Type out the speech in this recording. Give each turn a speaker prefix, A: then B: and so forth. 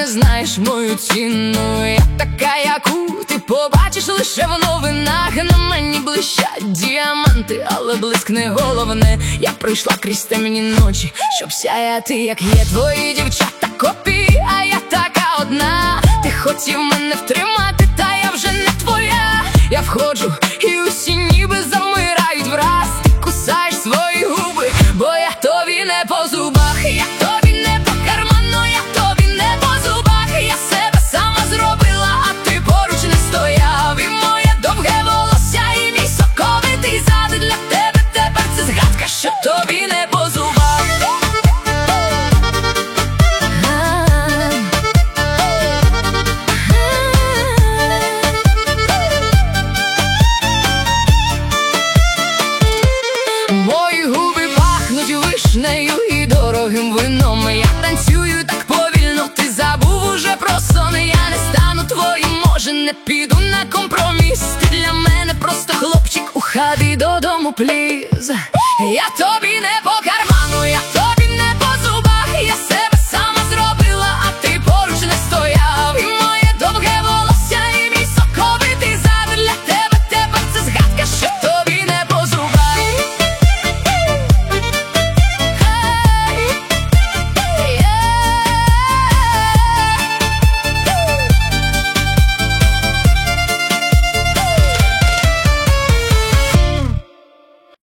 A: не знаєш мою ціну. Я така, яку ти побачиш лише в новинах. На мені блищать діаманти, але блиск не головне. Я прийшла крізь темні ночі, щоб сяяти, як є. Твої дівчата копії, а я така одна. Ти хотів мене втримати, та я вже не твоя. Я входжу, і усі ніби замирають враз. Ти кусаєш свої губи, бо я тобі не по зубах. Я тобі не по карману, я тобі не по зубах. Я себе сама зробила, а ти поруч не стояв. І моє довге волосся, і мій соковитий зад. Для тебе тепер це згадка, що тобі не по зубах. Мої губи пахнуть вишнею і дорогим вином. Я танцюю так повільно, ти забув уже про сон. Я не стану твоїм, може не піду на компроміс. Ти для мене просто хлопчик, уходи додому, пліз. Я тобі